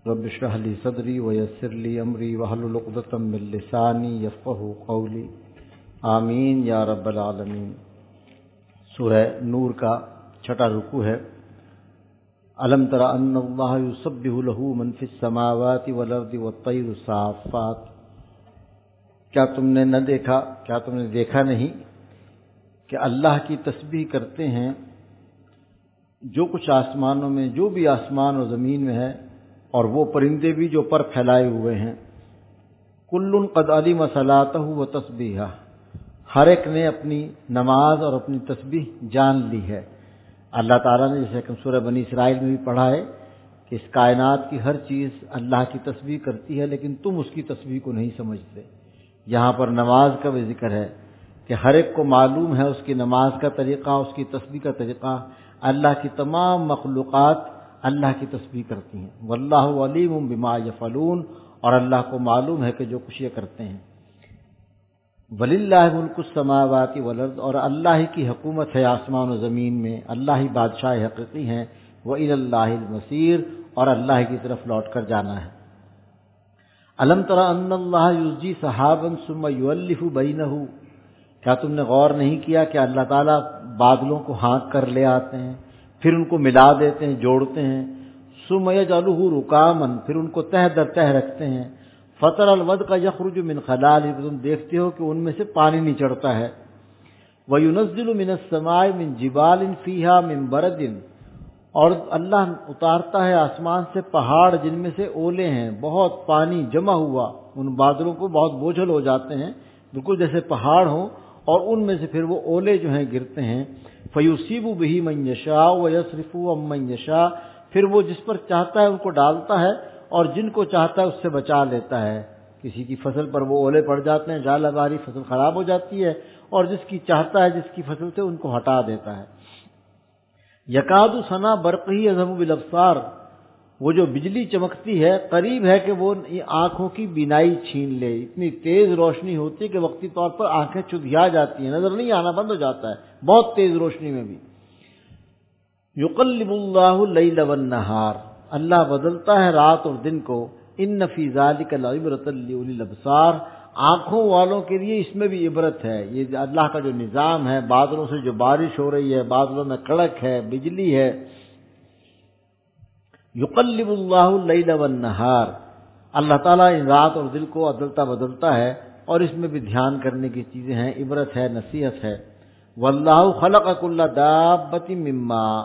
رب اشرح لی صدری ویسر لی امری واحلل عقدۃ من لسانی یفقہوا قولی آمین یا رب العالمین۔ سورہ نور کا چھٹا رکوع ہے۔ الم تر ان اللہ یسبح لہ من فی السماوات والارض والطیر صافات، کیا تم نے دیکھا نہیں کہ اللہ کی تسبیح کرتے ہیں جو کچھ آسمانوں میں، جو بھی آسمان اور زمین میں ہے، اور وہ پرندے بھی جو پر پھیلائے ہوئے ہیں۔ کل قد علم صلاتہ و تسبیحہ، ہر ایک نے اپنی نماز اور اپنی تسبیح جان لی ہے۔ اللہ تعالیٰ نے جیسے کہ سورہ بنی اسرائیل میں بھی پڑھا ہے کہ اس کائنات کی ہر چیز اللہ کی تسبیح کرتی ہے، لیکن تم اس کی تسبیح کو نہیں سمجھتے۔ یہاں پر نماز کا بھی ذکر ہے کہ ہر ایک کو معلوم ہے اس کی نماز کا طریقہ، اس کی تسبیح کا طریقہ۔ اللہ کی تمام مخلوقات اللہ کی تسبیح کرتی ہیں۔ واللہ علیم بما یفعلون، اور اللہ کو معلوم ہے کہ جو کچھ یہ کرتے ہیں۔ وللہ ملک السماوات والارض، اور اللہ ہی کی حکومت ہے آسمان و زمین میں، اللہ ہی بادشاہ حقیقی ہیں۔ وإلی اللہ المصیر، اور اللہ کی طرف لوٹ کر جانا ہے۔ الم تر ان اللہ یزجی سحابا ثم یؤلف بینہ، کیا تم نے غور نہیں کیا کہ اللہ تعالیٰ بادلوں کو ہانک کر لے آتے ہیں، پھر ان کو ملا دیتے ہیں، جوڑتے ہیں۔ ثم یجعلہ رکاما، پھر ان کو تہہ در تہہ رکھتے ہیں۔ فتر الودق یخرج من خلالہ، تم دیکھتے ہو کہ ان میں سے پانی نچڑتا ہے۔ وینزل من السماء من جبال فیہا من برد، اور اللہ اتارتا ہے آسمان سے پہاڑ جن میں سے اولے ہیں، بہت پانی جمع ہوا، ان بادلوں کو بہت بوجھل ہو جاتے ہیں، بالکل جیسے پہاڑ ہوں، اور ان میں سے پھر وہ اولے جو ہیں گرتے ہیں۔ فیصیب بہ من یشاء ویصرف عن من یشاء، پھر وہ جس پر چاہتا ہے ان کو ڈالتا ہے، اور جن کو چاہتا ہے اس سے بچا لیتا ہے۔ کسی کی فصل پر وہ اولے پڑ جاتے ہیں، ژالہ باری، فصل خراب ہو جاتی ہے، اور جس کی چاہتا ہے جس کی فصل سے ان کو ہٹا دیتا ہے۔ یکاد سنا برقہ یذھب بالابصار، وہ جو بجلی چمکتی ہے قریب ہے کہ وہ آنکھوں کی بینائی چھین لے، اتنی تیز روشنی ہوتی ہے کہ وقتی طور پر آنکھیں چدھیا جاتی ہیں، نظر نہیں آنا بند ہو جاتا ہے بہت تیز روشنی میں بھی۔ یقلب اللہ اللیل والنہار، اللہ بدلتا ہے رات اور دن کو۔ ان فی ذلک لعبرۃ لاولی الابصار، آنکھوں والوں کے لیے اس میں بھی عبرت ہے۔ یہ اللہ کا جو نظام ہے، بادلوں سے جو بارش ہو رہی ہے، بادلوں میں کڑک ہے، بجلی ہے۔ یقلب اللہ اللیل والنہار، اللہ تعالیٰ ان رات اور دل کو عدلتا بدلتا ہے، اور اس میں بھی دھیان کرنے کی چیزیں ہیں، عبرت ہے، نصیحت ہے۔ واللہ خلق کل دابۃ من ماء،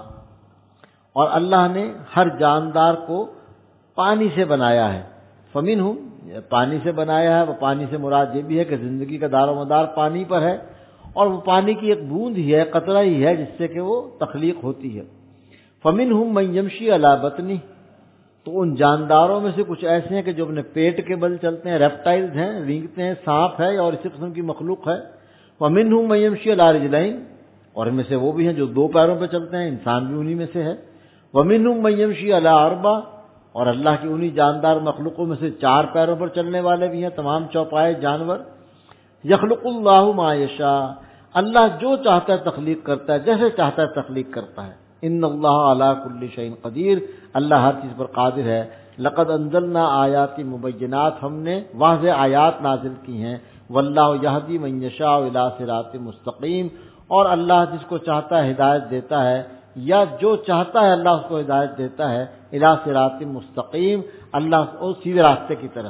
اور اللہ نے ہر جاندار کو پانی سے بنایا ہے۔ فمنہم، پانی سے بنایا ہے، وہ پانی سے مراد یہ بھی ہے کہ زندگی کا دار و مدار پانی پر ہے، اور وہ پانی کی ایک بوند ہی ہے، قطرہ ہی ہے جس سے کہ وہ تخلیق ہوتی ہے۔ فمنہم من یمشی علی بطنہ، تو ان جانداروں میں سے کچھ ایسے ہیں کہ جو اپنے پیٹ کے بل چلتے ہیں، ریپٹائلز ہیں، رینگتے ہیں، سانپ ہے اور اسی قسم کی مخلوق ہے۔ ومنہم من یمشی علی رجلین، اور ان میں سے وہ بھی ہیں جو دو پیروں پہ چلتے ہیں، انسان بھی انہی میں سے ہے۔ ومنہم من یمشی علی اربع، اور اللہ کی انہی جاندار مخلوقوں میں سے چار پیروں پر چلنے والے بھی ہیں، تمام چوپائے جانور۔ یخلق اللہ ما یشاء، اللہ جو چاہتا ہے تخلیق کرتا ہے، جیسے چاہتا ہے تخلیق کرتا ہے۔ ان اللہ علی کل شیء قدیر، اللہ ہر چیز پر قادر ہے۔ لقد انزلنا آیات مبینات، ہم نے واضح آیات نازل کی ہیں۔ واللہ یہدی من یشاء الی صراط مستقیم، اور اللہ جس کو چاہتا ہے ہدایت دیتا ہے، یا جو چاہتا ہے اللہ اس کو ہدایت دیتا ہے، الی صراط مستقیم، اللہ کو سیدھے راستے کی طرف۔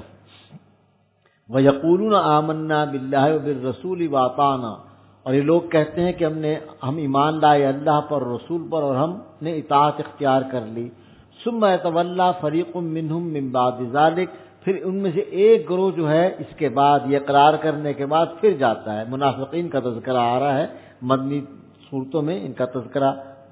وَيَقُولُونَ آمَنَّا بِاللَّهِ وَبِالرَّسُولِ وَأَطَعْنَا، اور یہ لوگ کہتے ہیں کہ ہم ایمان لائے اللہ پر، رسول پر، اور ہم نے اطاعت اختیار کر لی۔ ثُمَّ يَتَوَلَّىٰ فَرِيقٌ مِّنْهُم مِّن بَعْدِ ذَلِكَ، پھر ان میں سے ایک گروہ جو ہے اس کے بعد، یہ اقرار کرنے کے بعد پھر جاتا ہے۔ منافقین کا تذکرہ آ رہا ہے مدنی صورتوں میں، ان کا تذکرہ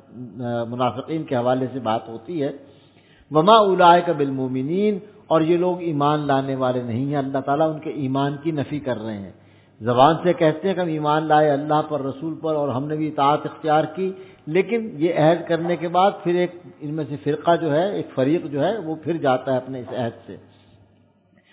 منافقین کے حوالے سے بات ہوتی ہے۔ وَمَا أُولَٰئِكَ بِالْمُؤْمِنِينَ، اور یہ لوگ ایمان لانے والے نہیں ہیں، اللہ تعالیٰ ان کے ایمان کی نفی کر رہے ہیں۔ زبان سے کہتے ہیں کہ ہم ایمان لائے اللہ پر، رسول پر، اور ہم نے بھی اطاعت اختیار کی، لیکن یہ عہد کرنے کے بعد پھر ایک ان میں سے فرقہ جو ہے، ایک فریق جو ہے، وہ پھر جاتا ہے اپنے اس عہد سے۔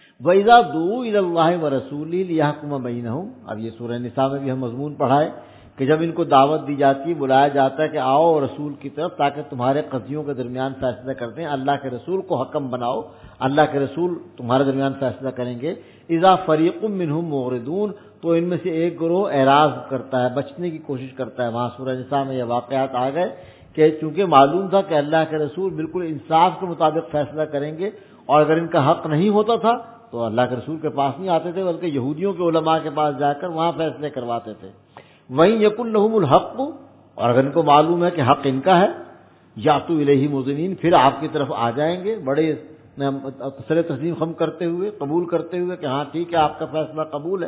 وَإِذَا دُعُوا إِلَى اللَّهِ وَرَسُولِهِ لِيَحْكُمَ بَيْنَهُمْ، اب یہ سورہ نساء میں بھی ہم مضمون پڑھا ہے کہ جب ان کو دعوت دی جاتی ہے، بلایا جاتا ہے کہ آؤ رسول کی طرف تاکہ تمہارے قضیوں کے درمیان فیصلہ کرتے ہیں، اللہ کے رسول کو حکم بناؤ، اللہ کے رسول تمہارے درمیان فیصلہ کریں گے، اذا فریق منہم معرضون، تو ان میں سے ایک گروہ اعراض کرتا ہے، بچنے کی کوشش کرتا ہے۔ وہاں سورہ نساء میں یہ واقعات آ گئے کہ چونکہ معلوم تھا کہ اللہ کے رسول بالکل انصاف کے مطابق فیصلہ کریں گے، اور اگر ان کا حق نہیں ہوتا تھا تو اللہ کے رسول کے پاس نہیں آتے تھے، بلکہ یہودیوں کے علماء کے پاس جا کر وہاں فیصلے کرواتے تھے۔ وَإِن يَكُن لَّهُمُ الْحَقُّ، اور اگر ان کو معلوم ہے کہ حق ان کا ہے، یاتوا الیہ مذعنین، پھر آپ کی طرف آ جائیں گے بڑے تسلی تسلیم خم کرتے ہوئے، قبول کرتے ہوئے کہ ہاں ٹھیک ہے آپ کا فیصلہ قبول ہے۔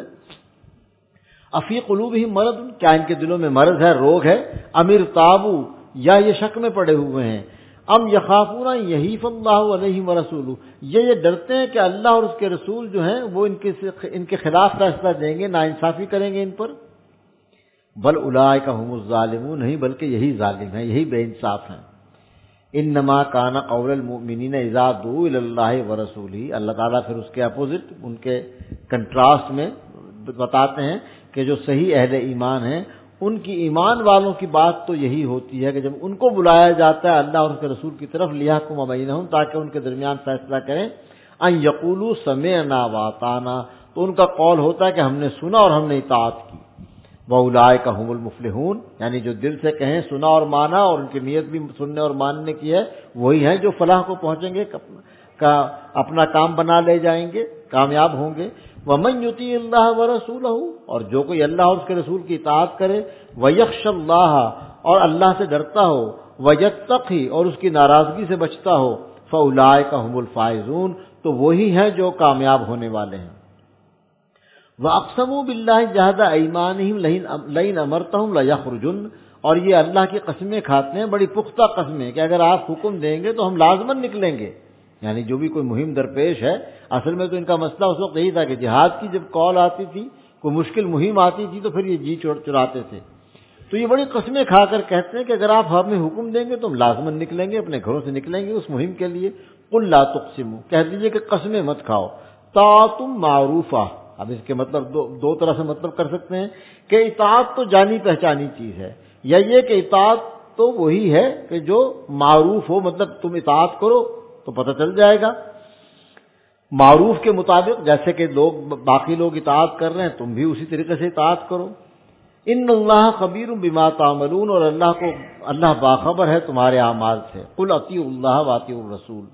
افی قلوبہم مرض، کیا ان کے دلوں میں مرض ہے، روگ ہے، ام ارتابوا، یا یہ شک میں پڑے ہوئے ہیں، ام یخافون ان یحیف اللہ علیہم ورسولہ، یہ ڈرتے ہیں کہ اللہ اور اس کے رسول جو ہیں وہ ان کے خلاف فیصلہ دیں گے، ناانصافی کریں گے ان پر۔ بل اولئک هم الظالمون، نہیں بلکہ یہی ظالم ہیں، یہی بے انصاف ہیں۔ انما کان قول المؤمنین اذا دعوا الی اللہ ورسولہ، اللہ تعالیٰ پھر اس کے اپوزٹ، ان کے کنٹراسٹ میں بتاتے ہیں کہ جو صحیح اہل ایمان ہیں ان کی ایمان والوں کی بات تو یہی ہوتی ہے کہ جب ان کو بلایا جاتا ہے اللہ اور اس کے رسول کی طرف، لیحکم بینہم، تاکہ ان کے درمیان فیصلہ کریں، ان یقولوا سمعنا واطعنا، تو ان کا قول ہوتا ہے کہ ہم نے سنا اور ہم نے اطاعت کی۔ وَأُولَٰئِكَ هُمُ الْمُفْلِحُونَ، یعنی جو دل سے کہیں سنا اور مانا اور ان کی نیت بھی سننے اور ماننے کی ہے، وہی ہیں جو فلاح کو پہنچیں گے، اپنا کام بنا لے جائیں گے، کامیاب ہوں گے۔ وَمَن يُطِعِ اللَّهَ وَرَسُولَهُ، اور جو کوئی اللہ اور اس کے رسول کی اطاعت کرے، وَيَخْشَ اللَّهَ، اور اللہ سے ڈرتا ہو، وَيَتَّقِ، اور اس کی ناراضگی سے بچتا ہو، فَأُولَٰئِكَ هُمُ الْفَائِزُونَ، تو وہی ہیں جو کامیاب ہونے والے ہیں۔ وَأَقْسَمُوا بِاللَّهِ جَهْدَ أَيْمَانِهِمْ لَئِنْ أَمَرْتَهُمْ لَيَخْرُجُنَّ، اور یہ اللہ کی قسمیں کھاتے ہیں، بڑی پختہ قسمیں کہ اگر آپ حکم دیں گے تو ہم لازماً نکلیں گے، یعنی جو بھی کوئی مہم درپیش ہے، اصل میں تو ان کا مسئلہ اس وقت یہی تھا کہ جہاد کی جب کال آتی تھی، کوئی مشکل مہم آتی تھی تو پھر یہ جی چراتے تھے، تو یہ بڑی قسمیں کھا کر کہتے ہیں کہ اگر آپ ہمیں حکم دیں گے تو ہم لازماً نکلیں گے، اپنے گھروں سے نکلیں گے اس مہم کے لیے۔ قُل لَا تُقْسِمُوا، کہہ دیجئے کہ قسمیں مت کھاؤ، طاعۃ معروفہ، اب اس کے مطلب دو طرح سے مطلب کر سکتے ہیں کہ اطاعت تو جانی پہچانی چیز ہے، یا یہ کہ اطاعت تو وہی ہے کہ جو معروف ہو، مطلب تم اطاعت کرو تو پتہ چل جائے گا معروف کے مطابق، جیسے کہ باقی لوگ اطاعت کر رہے ہیں تم بھی اسی طریقے سے اطاعت کرو۔ ان اللہ خبیر بما تعملون، اور اللہ باخبر ہے تمہارے اعمال سے۔ قل اطیعوا اللہ واطیعوا الرسول،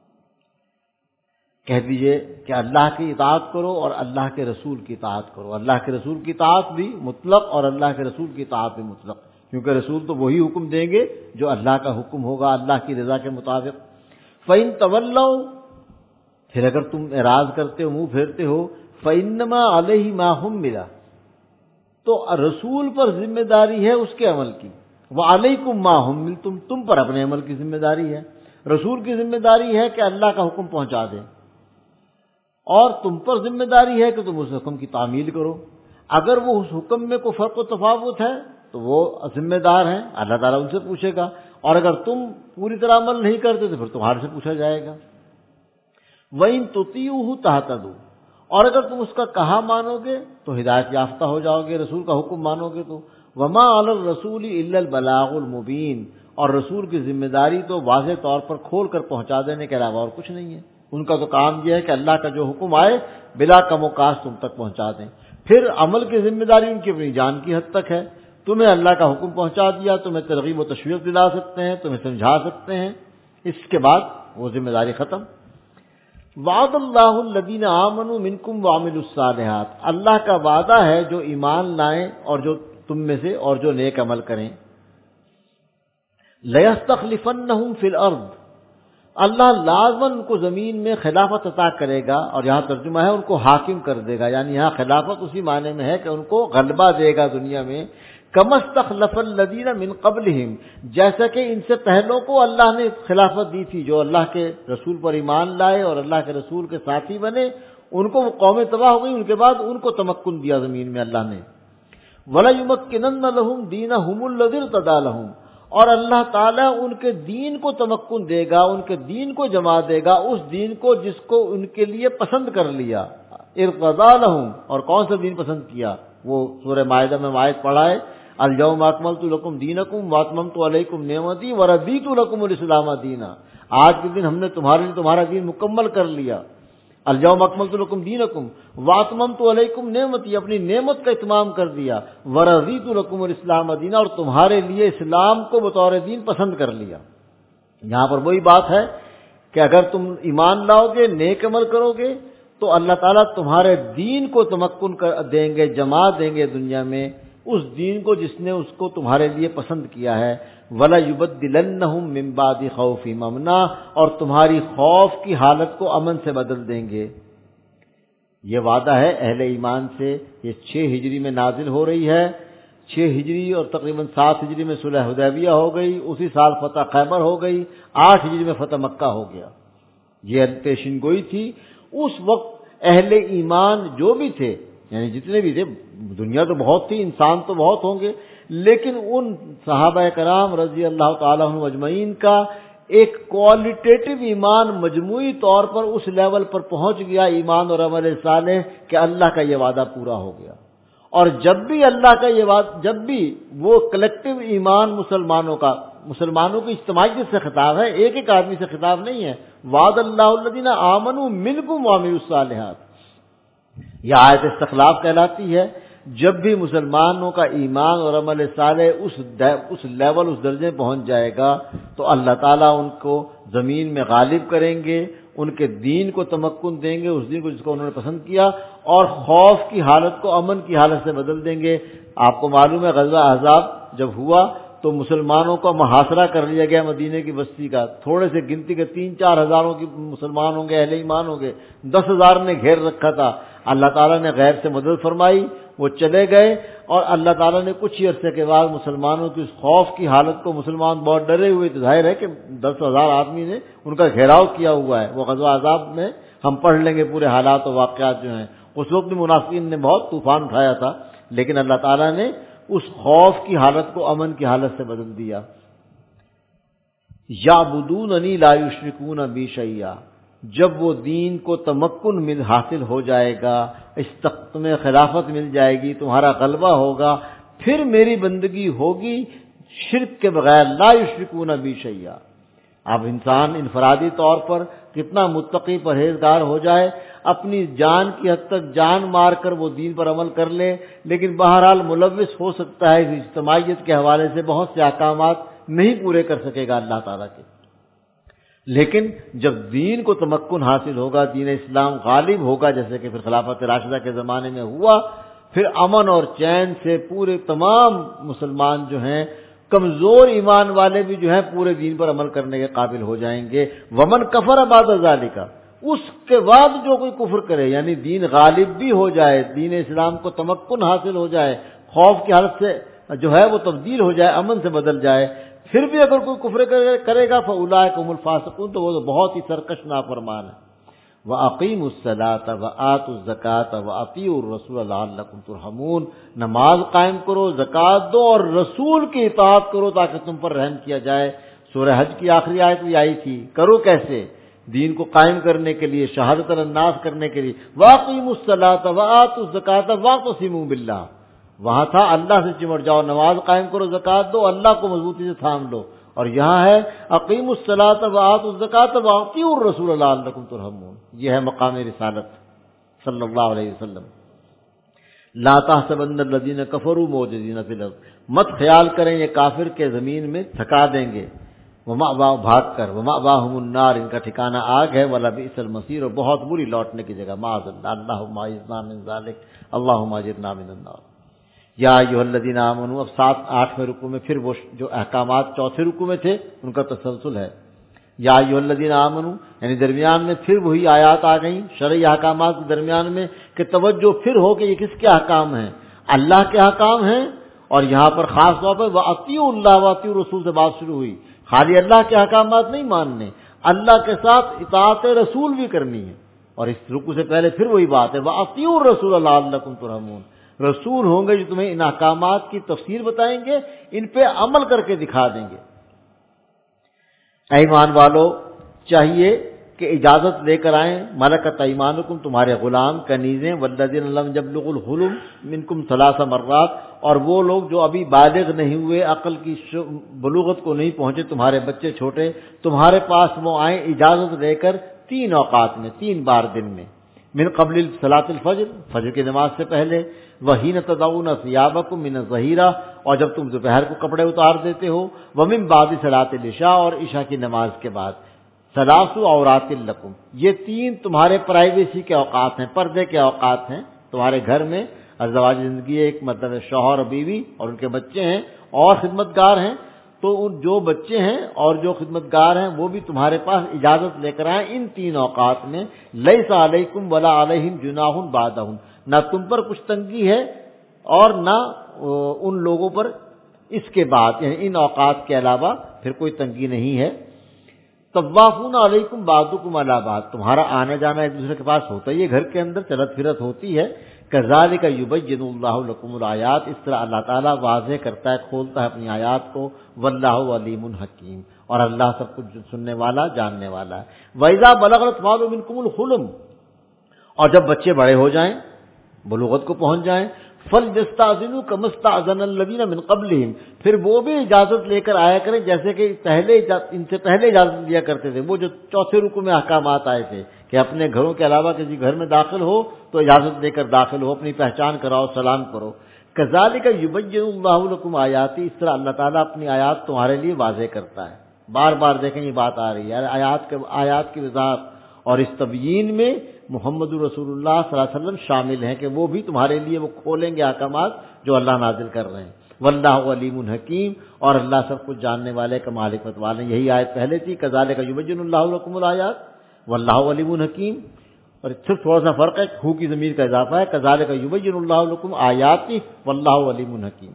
کہہ دیجئے کہ اللہ کی اطاعت کرو اور اللہ کے رسول کی اطاعت کرو۔ اللہ کے رسول کی اطاعت بھی مطلق اور اللہ کے رسول کی اطاعت بھی مطلق، کیونکہ رسول تو وہی حکم دیں گے جو اللہ کا حکم ہوگا، اللہ کی رضا کے مطابق۔ فَإِن تَوَلَّوْا، پھر اگر تم اعراض کرتے ہو، منہ پھیرتے ہو، فَإِنَّمَا عَلَيْهِ مَا حُمِّلَ، تو رسول پر ذمہ داری ہے اس کے عمل کی، وَعَلَيْكُمْ مَا حُمِّلْتُمْ، تم پر اپنے عمل کی ذمہ داری ہے۔ رسول کی ذمہ داری ہے کہ اللہ کا حکم پہنچا دیں، اور تم پر ذمہ داری ہے کہ تم اس حکم کی تعمیل کرو۔ اگر وہ اس حکم میں کوئی فرق و تفاوت ہے تو وہ ذمہ دار ہیں، اللہ تعالیٰ ان سے پوچھے گا، اور اگر تم پوری طرح عمل نہیں کرتے تو پھر تمہارے سے پوچھا جائے گا۔ وَإِن تُطِيعُوهُ تَهْتَدُوا، اور اگر تم اس کا کہا مانو گے تو ہدایت یافتہ ہو جاؤ گے، رسول کا حکم مانو گے تو۔ وَمَا عَلَى الرَّسُولِ إِلَّا الْبَلَاغُ الْمُبِينُ، اور رسول کی ذمہ داری تو واضح طور پر کھول کر پہنچا دینے کے علاوہ اور کچھ نہیں ہے۔ ان کا تو کام یہ ہے کہ اللہ کا جو حکم آئے بلا کم و کاست تم تک پہنچا دیں۔ پھر عمل کی ذمہ داری ان کی اپنی جان کی حد تک ہے، تمہیں اللہ کا حکم پہنچا دیا، تمہیں ترغیب و تشویق دلا سکتے ہیں، تمہیں سمجھا سکتے ہیں، اس کے بعد وہ ذمہ داری ختم۔ وعد اللہ الذین آمنوا منکم وعملوا الصالحات، اللہ کا وعدہ ہے جو ایمان لائیں اور جو تم میں سے اور جو نیک عمل کریں۔ لَيَسْتَخْلِفَنَّهُمْ فِي الْأَرْضِ، اللہ لازماً ان کو زمین میں خلافت عطا کرے گا، اور یہاں ترجمہ ہے ان کو حاکم کر دے گا، یعنی یہاں خلافت اسی معنی میں ہے کہ ان کو غلبہ دے گا دنیا میں۔ کما استخلف الذین من قبلہم، جیسا کہ ان سے پہلوں کو اللہ نے خلافت دی تھی، جو اللہ کے رسول پر ایمان لائے اور اللہ کے رسول کے ساتھی بنے، ان کو وہ قومیں تباہ ہو گئی، ان کے بعد ان کو تمکن دیا زمین میں اللہ نے۔ وَلَيُمَكِّنَنَّ لَهُمْ دِينَهُمُ الَّذِي ارْتَضَىٰ لَهُمْ، اور اللہ تعالیٰ ان کے دین کو تمکن دے گا، ان کے دین کو جما دے گا، اس دین کو جس کو ان کے لیے پسند کر لیا۔ ارتضیٰ لہم، اور کون سا دین پسند کیا؟ وہ سورہ مائدہ میں آیت پڑھا ہے، الیوم اکملت لکم دینکم واتممت علیکم نعمتی ورضیت لکم الاسلام دینا، آج کے دن ہم نے تمہارے لیے تمہارا دین مکمل کر لیا۔ الیوم اکملت لکم دینکم واتممت علیکم نعمتی، اپنی نعمت کا اتمام کر دیا، ورضیت لکم الاسلام دینا، اور تمہارے لیے اسلام کو بطور دین پسند کر لیا۔ یہاں پر وہی بات ہے کہ اگر تم ایمان لاؤ گے، نیک عمل کرو گے، تو اللہ تعالیٰ تمہارے دین کو تمکن دیں گے، جما دیں گے دنیا میں، اس دین کو جس نے اس کو تمہارے لیے پسند کیا ہے۔ وَلَا يُبَدِّلَنَّهُم مِّن بَعْدِ خَوْفِهِمْ أَمْنًا، اور تمہاری خوف کی حالت کو امن سے بدل دیں گے۔ یہ وعدہ ہے اہل ایمان سے۔ یہ 6 ہجری میں نازل ہو رہی ہے، 6 ہجری اور تقریباً 7 ہجری میں صلح حدیبیہ ہو گئی، اسی سال فتح خیبر ہو گئی، 8 ہجری میں فتح مکہ ہو گیا۔ یہ پیشین گوئی تھی۔ اس وقت اہل ایمان جو بھی تھے، یعنی جتنے بھی تھے، دنیا تو بہت تھی، انسان تو بہت ہوں گے، لیکن ان صحابہ کرام رضی اللہ تعالیٰ عنہ اجمعین کا ایک کوالٹیٹیو ایمان مجموعی طور پر اس لیول پر پہنچ گیا، ایمان اور عمل صالح، کہ اللہ کا یہ وعدہ پورا ہو گیا۔ اور جب بھی اللہ کا یہ وعدہ، جب بھی وہ کلیکٹیو ایمان مسلمانوں کی اجتماعیت سے خطاب ہے، ایک ایک آدمی سے خطاب نہیں ہے۔ وعد اللہ الذین آمنوا منکم وعملوا الصالحات، یہ آیت استخلاف کہلاتی ہے۔ جب بھی مسلمانوں کا ایمان اور عمل صالح اس لیول، اس درجے پہنچ جائے گا، تو اللہ تعالیٰ ان کو زمین میں غالب کریں گے، ان کے دین کو تمکن دیں گے، اس دین کو جس کو انہوں نے پسند کیا، اور خوف کی حالت کو امن کی حالت سے بدل دیں گے۔ آپ کو معلوم ہے غزوہ احزاب جب ہوا تو مسلمانوں کا محاصرہ کر لیا گیا مدینے کی بستی کا، تھوڑے سے گنتی کے 3-4 ہزاروں کی مسلمان ہوں گے، اہل ایمان ہوں گے، 10,000 نے گھیر رکھا تھا۔ اللہ تعالیٰ نے غیب سے مدد فرمائی، وہ چلے گئے، اور اللہ تعالیٰ نے کچھ ہی عرصے کے بعد مسلمانوں کی اس خوف کی حالت کو، مسلمان بہت ڈرے ہوئے تھے، ظاہر ہے کہ 10,000 آدمی نے ان کا گھیراؤ کیا ہوا ہے۔ وہ غزوہ احزاب میں ہم پڑھ لیں گے پورے حالات و واقعات جو ہیں، اس وقت بھی منافقین نے بہت طوفان اٹھایا تھا، لیکن اللہ تعالیٰ نے اس خوف کی حالت کو امن کی حالت سے بدل دیا۔ یعبدوننی لا یشرکون بی شیئا، جب وہ دین کو تمکن حاصل ہو جائے گا، اس تخت میں خلافت مل جائے گی، تمہارا غلبہ ہوگا، پھر میری بندگی ہوگی شرک کے بغیر، لا یشرکون بی شیئا۔ اب انسان انفرادی طور پر کتنا متقی پرہیزگار ہو جائے، اپنی جان کی حد تک جان مار کر وہ دین پر عمل کر لے، لیکن بہرحال ملوث ہو سکتا ہے، اجتماعیت کے حوالے سے بہت سے احکامات نہیں پورے کر سکے گا اللہ تعالیٰ کے۔ لیکن جب دین کو تمکن حاصل ہوگا، دین اسلام غالب ہوگا، جیسے کہ پھر خلافت راشدہ کے زمانے میں ہوا، پھر امن اور چین سے پورے تمام مسلمان جو ہیں، کمزور ایمان والے بھی جو ہیں، پورے دین پر عمل کرنے کے قابل ہو جائیں گے۔ ومن کفر بعد ذالک، اس کے بعد جو کوئی کفر کرے، یعنی دین غالب بھی ہو جائے، دین اسلام کو تمکن حاصل ہو جائے، خوف کی حالت سے جو ہے وہ تبدیل ہو جائے، امن سے بدل جائے، پھر بھی اگر کوئی کفر کرے گا فاولئک هم الفاسقون، تو وہ تو بہت ہی سرکش نافرمان ہے۔ وَأَقِيمُوا الصَّلَاةَ وَآتُوا الزَّكَاةَ وَأَطِيعُوا الرَّسُولَ لَعَلَّكُمْ تُرْحَمُونَ، نماز قائم کرو، زکوٰۃ دو، اور رسول کی اطاعت کرو تاکہ تم پر رحم کیا جائے۔ سورہ حج کی آخری آیت بھی آئی تھی، کرو کیسے؟ دین کو قائم کرنے کے لیے، شہادت الناس کرنے کے لیے، وَأَقِيمُوا الصَّلَاةَ وَآتُوا الزَّكَاةَ وَاعْتَصِمُوا بِاللَّهِ، وہاں تھا اللہ سے چمٹ جاؤ، نماز قائم کرو، زکوٰۃ دو، اللہ کو مضبوطی سے تھام لو، اور یہاں ہے اقیموا الصلاۃ وآتوا الزکاۃ واطیعوا الرسول لعلکم ترحمون، یہ ہے مقام رسالت صلی اللہ علیہ وسلم۔ لا تحسبن الذین کفروا معجزین فی الارض، مت خیال کریں یہ کافر کے زمین میں تھکا دیں گے، ومأواہم بھاگ کر، ومأواہم النار، ان کا ٹھکانہ آگ ہے، ولبئس المصیر، اور بہت بری لوٹنے کی جگہ، معاذ اللہ، اللہم اعذنا من ذلک، اللہم اجرنا من النار۔ یا ایھا الذین آمنوا، اب 7-8ویں رکوع میں پھر وہ جو احکامات چوتھے رکوع میں تھے ان کا تسلسل ہے۔ یا ایھا الذین آمنوا، یعنی درمیان میں پھر وہی آیات آ گئیں شرعی احکامات کے درمیان میں، کہ توجہ پھر ہو کہ یہ کس کے احکام ہیں، اللہ کے احکام ہیں، اور یہاں پر خاص طور پر وَأَطِیعُوا اللَّهَ وَأَطِیعُوا الرَّسُولَ سے بات شروع ہوئی، خالی اللہ کے احکامات نہیں ماننے، اللہ کے ساتھ اطاعت رسول بھی کرنی ہے۔ اور اس رکوع سے پہلے پھر وہی بات ہے وَأَطِیعُوا الرَّسُولَ لَعَلَّکُمْ تُرْحَمُونَ، رسول ہوں گے جو تمہیں ان احکامات کی تفسیر بتائیں گے، ان پہ عمل کر کے دکھا دیں گے۔ اے ایمان والو، چاہیے کہ اجازت لے کر آئیں، ملکت ایمانکم تمہارے غلام کنیزیں، والذین لم یبلغوا الحلم منکم ثلاث مرات، اور وہ لوگ جو ابھی بالغ نہیں ہوئے، عقل کی بلوغت کو نہیں پہنچے، تمہارے بچے چھوٹے، تمہارے پاس وہ آئیں اجازت لے کر 3 اوقات میں، 3 بار دن میں، من قبل صلاۃ الفجر، فجر کی نماز سے پہلے، وحین تضعون ثیابکم من الظہیرہ، اور جب تم دوپہر کو کپڑے اتار دیتے ہو، ومن بعد صلاۃ العشاء، اور عشاء کی نماز کے بعد، ثلاث عورات لکم، یہ 3 تمہارے پرائیویسی کے اوقات ہیں، پردے کے اوقات ہیں تمہارے گھر میں۔ ازواج زندگی ایک مطلب ہے شوہر اور بیوی اور ان کے بچے ہیں اور خدمتگار ہیں، تو ان جو بچے ہیں اور جو خدمتگار ہیں وہ بھی تمہارے پاس اجازت لے کر آئیں ان 3 اوقات میں، لیس علیکم ولا علیہم جناح بعدہم، نہ تم پر کچھ تنگی ہے اور نہ ان لوگوں پر اس کے بعد، یعنی ان اوقات کے علاوہ پھر کوئی تنگی نہیں ہے۔ طوافون علیکم بعضکم علی بعض، تمہارا آنا جانا ایک دوسرے کے پاس ہوتا ہی ہے، گھر کے اندر چلت پھرت ہوتی ہے۔ کذالک یبین اللہ لکم الآیات، اس طرح اللہ تعالیٰ واضح کرتا ہے، کھولتا ہے اپنی آیات کو، واللہ علیم حکیم، اور اللہ سب کچھ سننے والا جاننے والا ہے۔ وَإِذَا بَلَغَ الْأَطْفَالُ مِنْكُمُ الْحُلُمَ، اور جب بچے بڑے ہو جائیں، بلوغت کو پہنچ جائیں، فَلْيَسْتَأْذِنُوا كَمَا اسْتَأْذَنَ الَّذِينَ مِنْ قَبْلِهِمْ، پھر وہ بھی اجازت لے کر آیا کریں جیسے کہ ان سے پہلے اجازت لیا کرتے تھے، وہ جو چوتھے رکوع میں احکامات آئے تھے کہ اپنے گھروں کے علاوہ کسی گھر میں داخل ہو تو اجازت لے کر داخل ہو، اپنی پہچان کراؤ، سلام کرو۔ کذالک یبین اللہ لکم آیاتی، اس طرح اللہ تعالیٰ اپنی آیات تمہارے لیے واضح کرتا ہے۔ بار بار دیکھیں یہ بات آ رہی ہے، آیات کی وضاحت اور اس تبیین میں محمد رسول اللہ صلی اللہ علیہ وسلم شامل ہیں کہ وہ بھی تمہارے لیے وہ کھولیں گے احکامات جو اللہ نازل کر رہے ہیں۔ واللہ علیم حکیم، اور اللہ سب کچھ جاننے والے، کمال حکمت والے۔ یہی آیت پہلے تھی، کذالک یبین اللہ لکم الآیات واللہ علیم حکیم، اور صرف تھوڑا سا فرق ہے، ہو کی ضمیر کا اضافہ ہے، کذالک یبین اللہ لکم آیاتی واللہ علیم حکیم۔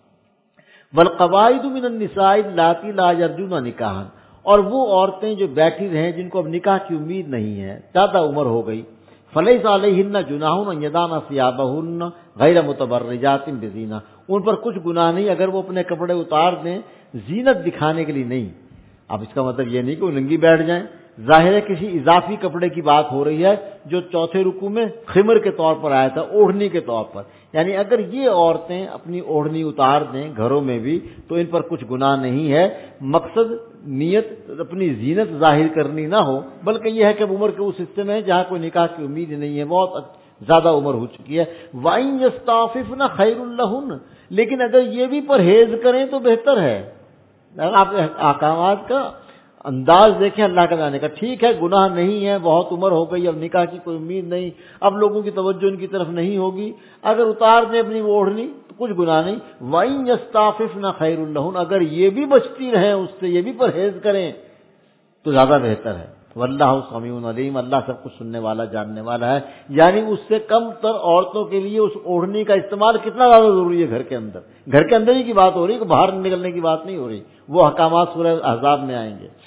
والقواعد من النساء اللاتی لا یرجون نکاحا، اور وہ عورتیں جو بیٹھی رہیں جن کو اب نکاح کی امید نہیں ہے، زیادہ عمر ہو گئی، فلیس علیہن جناح ان یضعن ثیابہن غیر متبرجات بزینہ، ان پر کچھ گناہ نہیں اگر وہ اپنے کپڑے اتار دیں زینت دکھانے کے لیے نہیں۔ اب اس کا مطلب یہ نہیں کہ وہ ننگی بیٹھ جائیں، ظاہر ہے کسی اضافی کپڑے کی بات ہو رہی ہے جو چوتھے رکوع میں خمر کے طور پر آیا تھا، اوڑھنی کے طور پر، یعنی اگر یہ عورتیں اپنی اوڑھنی اتار دیں گھروں میں بھی تو ان پر کچھ گناہ نہیں ہے، مقصد نیت اپنی زینت ظاہر کرنی نہ ہو، بلکہ یہ ہے کہ عمر کے اس حصے میں جہاں کوئی نکاح کی امید نہیں ہے، بہت زیادہ عمر ہو چکی ہے۔ وَإِن يَسْتَعْفِفْنَ خَيْرٌ لَهُنَّ، لیکن اگر یہ بھی پرہیز کریں تو بہتر ہے۔ آپ احکامات کا انداز دیکھیں اللہ کا جانے کا، ٹھیک ہے گناہ نہیں ہے، بہت عمر ہو گئی، اب نکاح کی کوئی امید نہیں، اب لوگوں کی توجہ ان کی طرف نہیں ہوگی، اگر اتار دیں اپنی وہ اوڑھنی تو کچھ گناہ نہیں۔ وَإِن يَسْتَعْفِفْنَ خَيْرٌ لَهُنَّ، اگر یہ بھی بچتی رہیں اس سے، یہ بھی پرہیز کریں تو زیادہ بہتر ہے۔ واللہ سمیع علیم، اللہ سب کچھ سننے والا جاننے والا ہے، یعنی اس سے کم تر عورتوں کے لیے اس اوڑھنی کا استعمال کتنا زیادہ ضروری ہے گھر کے اندر ہی کی بات ہو رہی ہے، کہ باہر نکلنے کی بات نہیں ہو رہی، وہ احکامات سورہ احزاب میں آئیں گے۔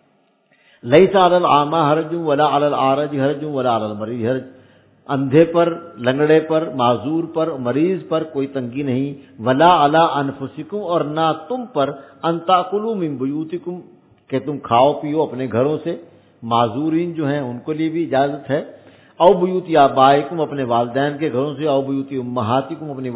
لیس علی الاعمى حرج ولا علی الاعرج حرج ولا علی المریض حرج، اندھے پر، لنگڑے پر، معذور پر، مریض پر کوئی تنگی نہیں، ولا علی انفسکم، اور نہ تم پر، ان تاکلوا من بیوتکم، کہ تم کھاؤ پیو اپنے گھروں سے، معذورین جو ہیں ان کے لیے بھی اجازت ہے، او بیوت آبائکم، اپنے والدین کے گھروں سے، او بیوت امہاتکم، اپنی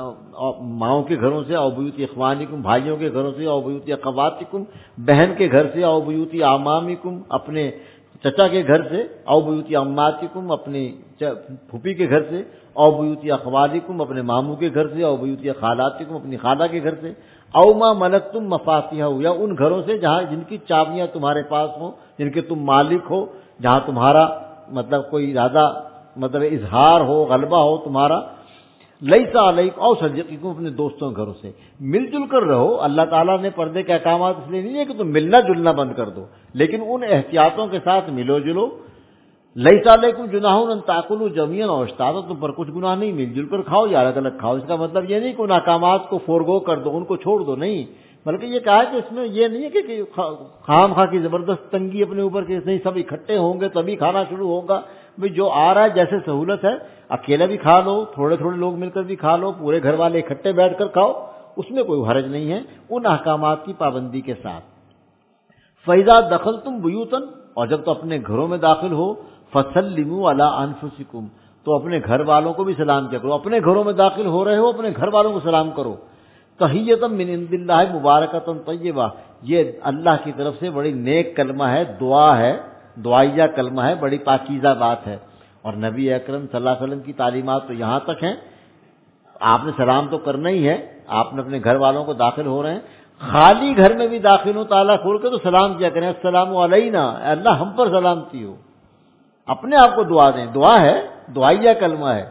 ماؤں کے گھروں سے، او بیوت اخوانکم، بھائیوں کے گھروں سے، او بیوت اخواتکم، بہن کے گھر سے، او بیوت اعمامکم، اپنے چچا کے گھر سے، او بیوت اماتکم، اپنی پھوپھی کے گھر سے، او بیوت اخوالکم، اپنے ماموں کے گھر سے، او بیوت خالاتکم، اپنی خالہ کے گھر سے، او ما ملکتم مفاتیحہ، یا ان گھروں سے جہاں جن کی چابیاں تمہارے پاس ہوں، جن کے تم مالک ہو، جہاں تمہارا مطلب کوئی زیادہ مطلب اظہار ہو، غلبہ ہو تمہارا۔ لیس علیکم، او صدیقکم، اپنے دوستوں گھروں سے مل جل کر رہو۔ اللہ تعالیٰ نے پردے کے احکامات اس لیے نہیں ہے کہ تم ملنا جلنا بند کر دو، لیکن ان احتیاطوں کے ساتھ ملو جلو۔ لیس علیکم جناح ان تاکلوا جميعا او اشتاتا، تم پر کچھ گناہ نہیں مل جل کر کھاؤ یا الگ الگ کھاؤ۔ اس کا مطلب یہ نہیں کہ ان احکامات کو فورگو کر دو، ان کو چھوڑ دو، نہیں، بلکہ یہ کہا کہ اس میں یہ نہیں ہے کہ خام خواہ کی زبردست تنگی اپنے اوپر کہ نہیں سب اکٹھے ہوں گے تبھی کھانا شروع ہوگا۔ بھئی جو آ رہا ہے جیسے سہولت ہے، اکیلا بھی کھا لو، تھوڑے تھوڑے لوگ مل کر بھی کھا لو، پورے گھر والے اکٹھے بیٹھ کر کھاؤ، اس میں کوئی حرج نہیں ہے، ان احکامات کی پابندی کے ساتھ۔ فَإِذَا دَخَلْتُمْ بُيُوتًا، اور جب تو اپنے گھروں میں داخل ہو فسلموا علی انفسکم، تو اپنے گھر والوں کو بھی سلام کیا کرو. اپنے گھروں میں داخل ہو رہے ہو اپنے گھر والوں کو سلام کرو. تحیۃ من عند اللہ مبارکۃ طیبہ، یہ اللہ کی طرف سے بڑی نیک کلمہ ہے، دعا ہے، دعائیہ کلمہ ہے، بڑی پاکیزہ بات ہے. اور نبی اکرم صلی اللہ علیہ وسلم کی تعلیمات تو یہاں تک ہیں، آپ نے سلام تو کرنا ہی ہے. آپ نے اپنے گھر والوں کو داخل ہو رہے ہیں، خالی گھر میں بھی داخل ہو تالا کھول کے تو سلام کیا کریں، السلام علینا، اے اللہ ہم پر سلامتی ہو. اپنے آپ کو دعا دیں، دعا ہے، دعائیہ کلمہ ہے.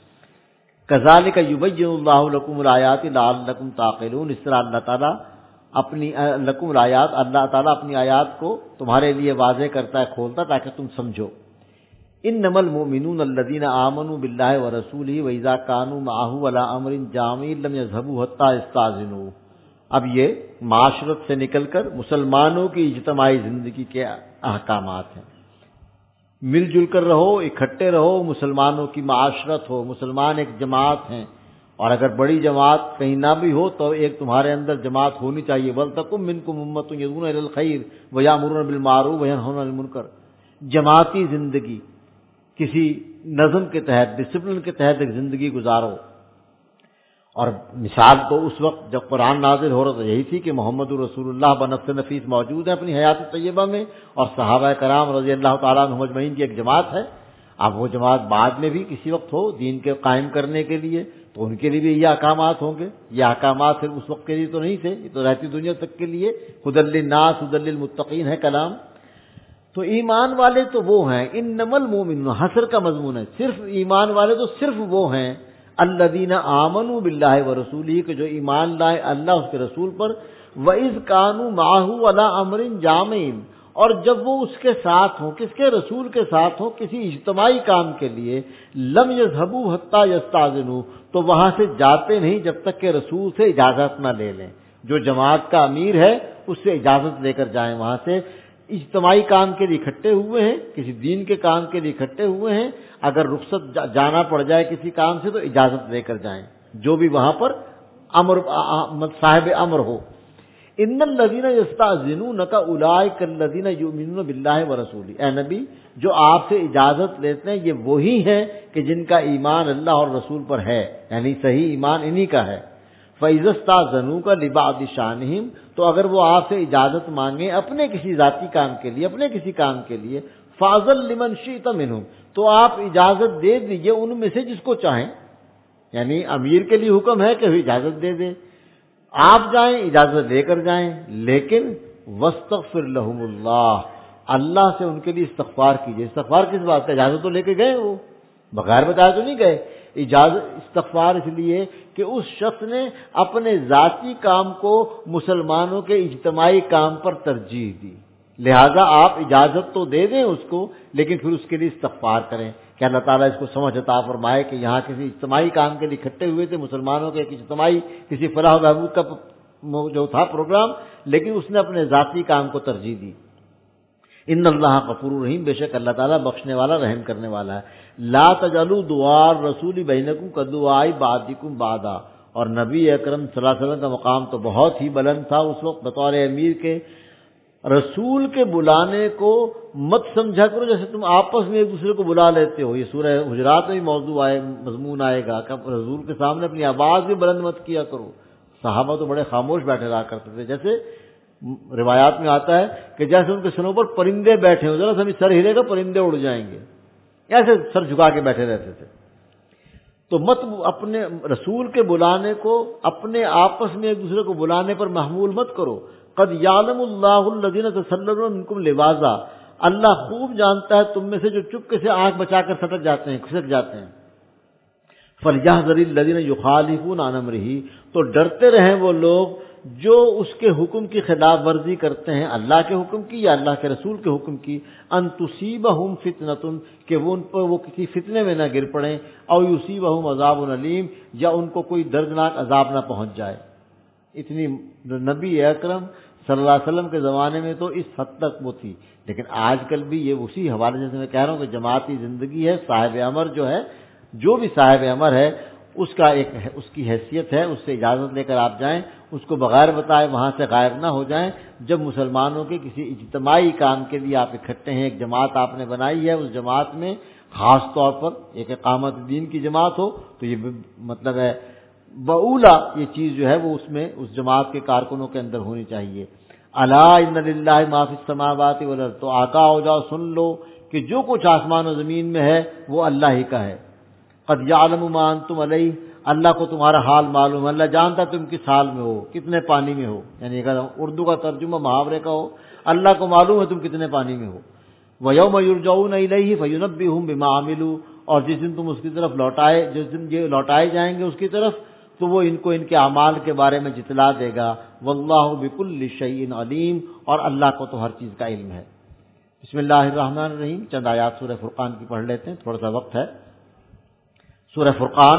کذالک یبین اللہ لکم الآیات لعلکم تعقلون، اس طرح اللہ تعالیٰ اپنی لکم الآیات، اللہ تعالیٰ اپنی آیات کو تمہارے لیے واضح کرتا ہے، کھولتا تاکہ تم سمجھو. انما المؤمنون الذین آمنوا باللہ ورسولہ واذا كانوا معه على امر جامع لم يذهبوا حتى يستأذنوا. اب یہ معاشرت سے نکل کر مسلمانوں کی اجتماعی زندگی کے احکامات ہیں. مل جل کر رہو، اکٹھے رہو، مسلمانوں کی معاشرت ہو، مسلمان ایک جماعت ہیں، اور اگر بڑی جماعت کہیں نہ بھی ہو تو ایک تمہارے اندر جماعت ہونی چاہیے. وَلْتَكُن مِّنكُمْ أُمَّةٌ يَدْعُونَ إِلَى الْخَيْرِ وَيَأْمُرُونَ بِالْمَعْرُوفِ وَيَنْهَوْنَ عَنِ الْمُنكَرِ. جماعتی زندگی، کسی نظم کے تحت، ڈسپلن کے تحت ایک زندگی گزارو. اور مثال تو اس وقت جب قرآن نازل ہو رہا تھا یہی تھی کہ محمد رسول اللہ بنفس نفیس موجود ہے اپنی حیات طیبہ میں، اور صحابہ کرام رضی اللہ تعالیٰ عنہم اجمعین کی ایک جماعت ہے. اب وہ جماعت بعد میں بھی کسی وقت ہو دین کے قائم کرنے کے لیے تو ان کے لیے بھی یہ احکامات ہوں گے. یہ احکامات صرف اس وقت کے لیے تو نہیں تھے، یہ تو رہتی دنیا تک کے لیے. ہدی للناس ہدی للمتقین ہے کلام. تو ایمان والے تو وہ ہیں، انما المؤمنون حصر کا مضمون ہے، صرف ایمان والے تو صرف وہ ہیں الذین آمنوا باللہ ورسولہ، کہ جو ایمان لائے اللہ اس کے رسول پر. وَإِذْ كَانُوا مَعَهُ عَلَىٰ أَمْرٍ جَامِعٍ، اور جب وہ اس کے ساتھ ہوں، کس کے، رسول کے ساتھ ہوں کسی اجتماعی کام کے لیے. لَمْ يَذْهَبُوا حَتَّىٰ يَسْتَأْذِنُوا، تو وہاں سے جاتے نہیں جب تک کہ رسول سے اجازت نہ لے لیں. جو جماعت کا امیر ہے اس سے اجازت لے کر جائیں. وہاں سے اجتماعی کام کے لیے اکٹھے ہوئے ہیں، کسی دین کے کام کے لیے اکٹھے ہوئے ہیں، اگر رخصت جانا پڑ جائے کسی کام سے تو اجازت لے کر جائیں، جو بھی وہاں پر امر صاحب امر ہو. ان الذین یستأذنونک اولئک الذین یؤمنون باللہ ورسولہ، اے نبی جو آپ سے اجازت لیتے ہیں یہ وہی ہیں کہ جن کا ایمان اللہ اور رسول پر ہے، یعنی صحیح ایمان انہی کا ہے. فَإِذَا اسْتَأْذَنُوكَ لِبَعْضِ شَأْنِهِمْ، تو اگر وہ آپ سے اجازت مانگیں اپنے کسی ذاتی کام کے لیے، اپنے کسی کام کے لیے، فَأْذَن لِمَنْ شِئْتَ مِنْهُمْ، تو آپ اجازت دے دیجئے ان میں سے جس کو چاہیں. یعنی امیر کے لیے حکم ہے کہ اجازت دے دیں، آپ جائیں اجازت لے کر جائیں، لیکن وَاسْتَغْفِرْ لَهُمُ اللَّهُ، اللہ سے ان کے لیے استغفار کیجئے. استغفار کس بات کا؟ اجازت تو لے کے گئے، وہ بغیر بتائے تو نہیں گئے. اجازت استغفار اس لیے کہ اس شخص نے اپنے ذاتی کام کو مسلمانوں کے اجتماعی کام پر ترجیح دی، لہذا آپ اجازت تو دے دیں اس کو، لیکن پھر اس کے لیے استغفار کریں کہ اللہ تعالیٰ اس کو سمجھ عطا فرمائے کہ یہاں کسی اجتماعی کام کے لیے اکٹھے ہوئے تھے مسلمانوں کے ایک اجتماعی کسی فلاح و بہبود کا جو تھا پروگرام، لیکن اس نے اپنے ذاتی کام کو ترجیح دی. ان اللہ غفور رحیم، بے شک اللہ تعالیٰ بخشنے والا رحم کرنے والا ہے. لا تجعلوا دعاء الرسول بینکم کدعاء بعضکم بعضا، اور نبی اکرم صلی اللہ علیہ وسلم کا مقام تو بہت ہی بلند تھا اس وقت بطور امیر کے. رسول کے بلانے کو مت سمجھا کرو جیسے تم آپس میں ایک دوسرے کو بلا لیتے ہو. یہ سورہ حجرات میں موضوع مضمون آئے گا کہ رسول کے سامنے اپنی آواز بھی بلند مت کیا کرو. صحابہ تو بڑے خاموش بیٹھے رہا کرتے تھے، جیسے روایات میں آتا ہے کہ جیسے ان کے سروں پر پرندے بیٹھے ہو، ذرا سا سر ہلے گا پرندے اڑ جائیں گے، ایسے سر جھکا کے بیٹھے رہتے تھے. تو مت اپنے رسول کے بلانے کو اپنے آپس میں ایک دوسرے کو بلانے پر محمول مت کرو. قد یعلم اللہ الذین تسللون منکم لواذا، اللہ خوب جانتا ہے تم میں سے جو چپکے سے آنکھ بچا کر سٹک جاتے ہیں، کھسک جاتے ہیں. فلیحذر الذین یخالفون عن امرہ، تو ڈرتے رہیں وہ لوگ جو اس کے حکم کی خلاف ورزی کرتے ہیں، اللہ کے حکم کی یا اللہ کے رسول کے حکم کی. ان تصیبہم فتنۃ، کہ وہ ان پر وہ کسی فتنے میں نہ گر پڑیں. او یصیبہم عذاب علیم، یا ان کو کوئی دردناک عذاب نہ پہنچ جائے. اتنی نبی اکرم صلی اللہ علیہ وسلم کے زمانے میں تو اس حد تک وہ تھی، لیکن آج کل بھی یہ اسی حوالے سے میں کہہ رہا ہوں کہ جماعتی زندگی ہے. صاحب امر جو ہے، جو بھی صاحب امر ہے، اس کی حیثیت ہے، اس سے اجازت لے کر آپ جائیں، اس کو بغیر بتائے وہاں سے غائب نہ ہو جائیں۔ جب مسلمانوں کے کسی اجتماعی کام کے لیے آپ اکٹھے ہیں، ایک جماعت آپ نے بنائی ہے، اس جماعت میں خاص طور پر ایک اقامت دین کی جماعت ہو تو یہ مطلب ہے بولا یہ چیز جو ہے وہ اس میں اس جماعت کے کارکنوں کے اندر ہونی چاہیے۔ الا ان للہ ما فی السماوات والارض، تو آگاہ ہو جاؤ، سن لو کہ جو کچھ آسمان و زمین میں ہے وہ اللہ ہی کا ہے۔ قد یعلم ما انتم علیہ، اللہ کو تمہارا حال معلوم ہے، اللہ جانتا تم کس حال میں ہو، کتنے پانی میں ہو، یعنی اگر اردو کا ترجمہ محاورے کا ہو، اللہ کو معلوم ہے تم کتنے پانی میں ہو۔ وَيَوْمَ يُرْجَعُونَ إِلَيْهِ فَيُنَبِّئُهُم بِمَا عَمِلُوا، اور جس دن تم اس کی طرف جس دن یہ لوٹائے جائیں گے اس کی طرف تو وہ ان کو ان کے اعمال کے بارے میں جتلا دے گا۔ وَاللَّهُ بِكُلِّ شَيْءٍ عَلِيمٌ، اور اللہ کو تو ہر چیز کا علم ہے۔ بسم اللہ الرحمن الرحیم، چند آیات سورہ فرقان کی پڑھ لیتے ہیں، تھوڑا سا وقت ہے۔ سورہ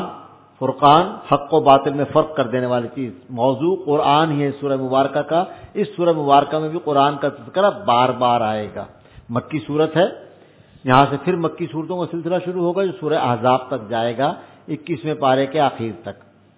فرقان حق و باطل میں فرق کر دینے والی چیز، موضوع قرآن ہی ہے سورہ مبارکہ کا۔ اس سورہ مبارکہ میں بھی قرآن کا تذکرہ بار بار آئے گا۔ مکی صورت ہے، یہاں سے پھر مکی صورتوں کا سلسلہ شروع ہوگا جو سورہ احزاب تک جائے گا، 21ویں پارے کے آخر تک۔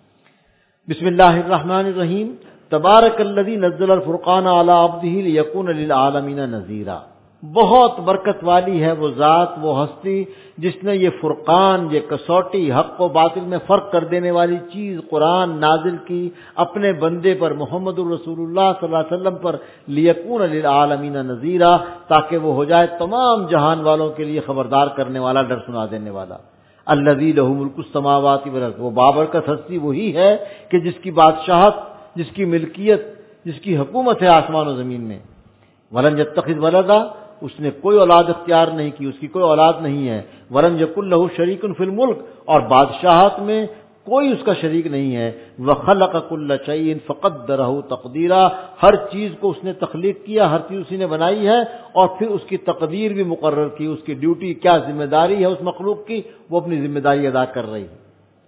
بسم اللہ الرحمن الرحیم، تبارک الذی نزل الفرقان علی عبدہ لیکون للعالمین نذیرا، بہت برکت والی ہے وہ ذات، وہ ہستی جس نے یہ فرقان، یہ کسوٹی حق و باطل میں فرق کر دینے والی چیز قرآن نازل کی اپنے بندے پر محمد الرسول اللہ صلی اللہ علیہ وسلم پر، لیکون للعالمین نذیرا، تاکہ وہ ہو جائے تمام جہان والوں کے لیے خبردار کرنے والا، ڈر سنا دینے والا۔ الذی لہ ملک السماوات والارض، وہ بابرکت ہستی وہی ہے کہ جس کی بادشاہت، جس کی ملکیت، جس کی حکومت ہے آسمان و زمین میں۔ ولم یتخذ ولدا، اس نے کوئی اولاد اختیار نہیں کی، اس کی کوئی اولاد نہیں ہے۔ ولم یکن لہ شریک فی الملک، اور بادشاہت میں کوئی اس کا شریک نہیں ہے۔ وخلق کل شیء فقدرہ تقدیرا، ہر چیز کو اس نے تخلیق کیا، ہر چیز اسی نے بنائی ہے اور پھر اس کی تقدیر بھی مقرر کی، اس کی ڈیوٹی کیا ذمہ داری ہے اس مخلوق کی، وہ اپنی ذمہ داری ادا کر رہی ہے۔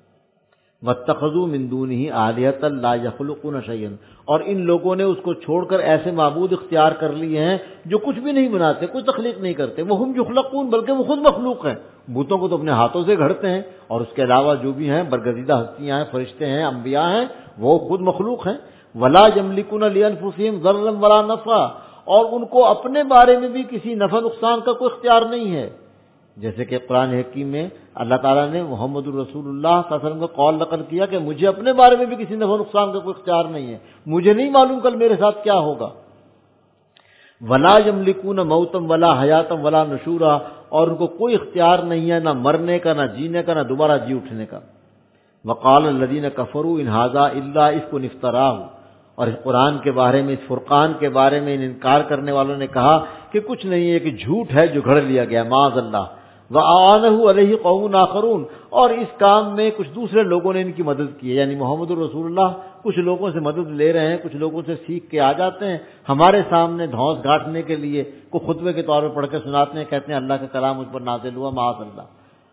واتخذوا من دونہ آلہۃ لا یخلقون شیئا، اور ان لوگوں نے اس کو چھوڑ کر ایسے معبود اختیار کر لیے ہیں جو کچھ بھی نہیں بناتے، کوئی تخلیق نہیں کرتے۔ وہ ہم یخلقون، بلکہ وہ خود مخلوق ہیں، بتوں کو تو اپنے ہاتھوں سے گھڑتے ہیں، اور اس کے علاوہ جو بھی ہیں برگزیدہ ہستیاں ہیں، فرشتے ہیں، انبیاء ہیں، وہ خود مخلوق ہیں۔ ولا یملکون لانفسہم ضرا ولا نفعا، اور ان کو اپنے بارے میں بھی کسی نفع نقصان کا کوئی اختیار نہیں ہے، جیسے کہ قرآن حکیم میں اللہ تعالیٰ نے محمد الرسول اللہ صلی اللہ علیہ وسلم کا قول نقل کیا کہ مجھے اپنے بارے میں بھی کسی نفع نقصان کا کوئی اختیار نہیں ہے، مجھے نہیں معلوم کل میرے ساتھ کیا ہوگا۔ ولا یملکون موتا ولا حیاتا ولا نشورا، اور ان کو کوئی اختیار نہیں ہے نہ مرنے کا، نہ جینے کا، نہ دوبارہ جی اٹھنے کا۔ وقال الذین کفروا ان ھذا الا افک افتراہ، اور اس قرآن کے بارے میں، اس فرقان کے بارے میں ان انکار کرنے والوں نے کہا کہ کچھ نہیں ہے، کہ جھوٹ ہے جو گھڑ لیا گیا، معاذ اللہ۔ وَأَعَانَهُ عَلَيْهِ قَوْمٌ آخَرُونَ، اور اس کام میں کچھ دوسرے لوگوں نے ان کی مدد کی ہے، یعنی محمد الرسول اللہ کچھ لوگوں سے مدد لے رہے ہیں، کچھ لوگوں سے سیکھ کے آ جاتے ہیں ہمارے سامنے دھونس گھاٹنے کے لیے، کو خطبے کے طور پر پڑھ کے سناتے ہیں، کہتے ہیں اللہ کا کلام مجھ پر نازل ہوا، معاذ اللہ۔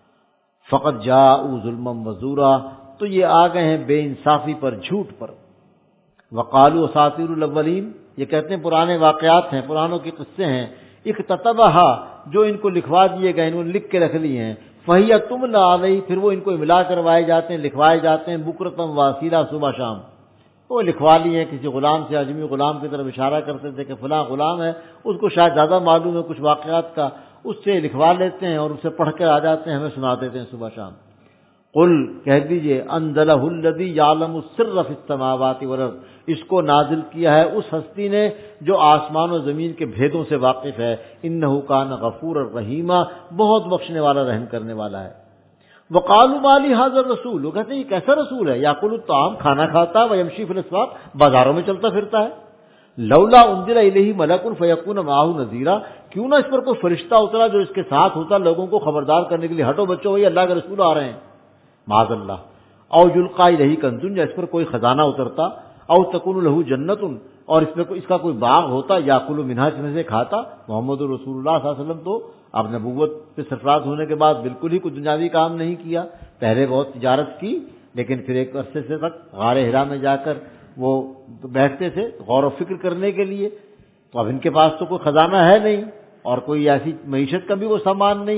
فَقَدْ جَاءُوا ظُلْمًا وَزُورًا، تو یہ آ گئے ہیں بے انصافی پر، جھوٹ پر۔ وَقَالُوا أَسَاطِيرُ الْأَوَّلِينَ، یہ کہتے ہیں پرانے واقعات ہیں، پرانوں کے قصے ہیں۔ اکتتبہا، جو ان کو لکھوا دیے گئے، انہوں نے لکھ کے رکھ لیے ہیں۔ فہی تملی علیہ، پھر وہ ان کو املا کروائے جاتے ہیں، لکھوائے جاتے ہیں، بکرتم واسیلہ، صبح شام۔ وہ لکھوا لیے ہیں، کسی غلام سے، اجمی غلام کی طرف اشارہ کرتے تھے کہ فلاں غلام ہے، اس کو شاید زیادہ معلوم ہے کچھ واقعات کا، اس سے لکھوا لیتے ہیں اور اسے پڑھ کے آ جاتے ہیں، ہمیں سنا دیتے ہیں صبح شام۔ قل، کہہ دیجئے، انزلہ الذی یعلم السر فی السماوات والارض، اس کو نازل کیا ہے اس ہستی نے جو آسمان و زمین کے بھیدوں سے واقف ہے۔ انہ کان غفورا رحیما، بہت بخشنے والا، رحم کرنے والا ہے۔ وقالوا ما لهذا الرسول، وہ کہتے ہیں یہ کیسا رسول ہے، یاکل الطعام، کھانا کھاتا ہے، ویمشی فی الاسواق، بازاروں میں چلتا پھرتا ہے۔ لولا انزل الیہ ملک فیکون معه نذیرا، کیوں نہ اس پر کوئی فرشتہ اترا جو اس کے ساتھ ہوتا، لوگوں کو خبردار کرنے کے لیے، ہٹو بچوں وہی اللہ کے رسول آ رہے ہیں، معاذ اللہ۔ او یلقا الیہ کنز، یا اس پر کوئی خزانہ اترتا، او تکون لہ جنت، اور اس کا کوئی باغ ہوتا، یاکل منھا، اس میں سے کھاتا۔ محمد رسول اللہ صلی اللہ علیہ وسلم تو اب نبوت پہ سرفراز ہونے کے بعد بالکل ہی کوئی دنیاوی کام نہیں کیا، پہلے بہت تجارت کی، لیکن پھر ایک عرصے سے تک غار حرا میں جا کر وہ بیٹھتے تھے غور و فکر کرنے کے لیے۔ تو اب ان کے پاس تو کوئی خزانہ ہے نہیں اور کوئی ایسی معیشت کا بھی وہ سامان نہیں ہے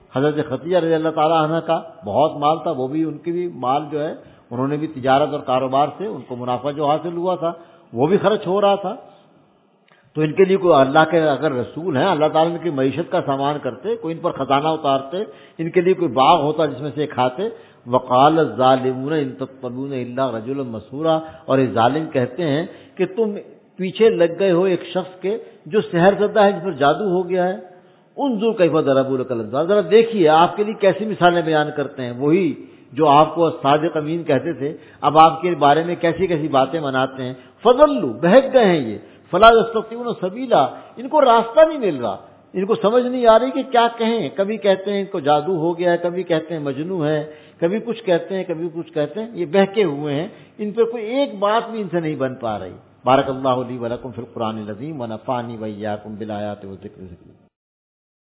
حضرت خدیجہ رضی اللہ تعالیٰ عنہ کا بہت مال تھا، وہ بھی ان کی بھی مال جو ہے انہوں نے بھی تجارت اور کاروبار سے ان کو منافع جو حاصل ہوا تھا وہ بھی خرچ ہو رہا تھا. تو ان کے لیے کوئی اللہ کے اگر رسول ہیں، اللہ تعالیٰ نے کی معیشت کا سامان کرتے، کوئی ان پر خزانہ اتارتے، ان کے لیے کوئی باغ ہوتا جس میں سے کھاتے. وقال الظالمون ان تتبعون الا رجلا مسحورا، اور یہ ظالم کہتے ہیں کہ تم پیچھے لگ گئے ہو ایک شخص کے جو سحر زدہ ہے، جس پر جادو ہو گیا ہے. انظر کیف ضربوا لک الامثال، ذرا دیکھیے آپ کے لیے کیسی مثالیں بیان کرتے ہیں. وہی جو آپ کو صادق امین کہتے تھے اب آپ کے بارے میں کیسی کیسی باتیں مناتے ہیں. فضلوا، بہک گئے ہیں یہ. فلا یستطیعون سبیلا، ان کو راستہ نہیں مل رہا، ان کو سمجھ نہیں آ رہی کہ کیا کہیں. کبھی کہتے ہیں ان کو جادو ہو گیا ہے، کبھی کہتے ہیں مجنون ہے، کبھی کچھ کہتے ہیں، کبھی کچھ کہتے ہیں. یہ بہکے ہوئے ہیں، ان پہ کوئی ایک بات بھی ان سے نہیں بن پا رہی. بارک اللہ لی ولکم فی القرآن العظیم ونفعنی وإیاکم بالآیات والذکر الحکیم.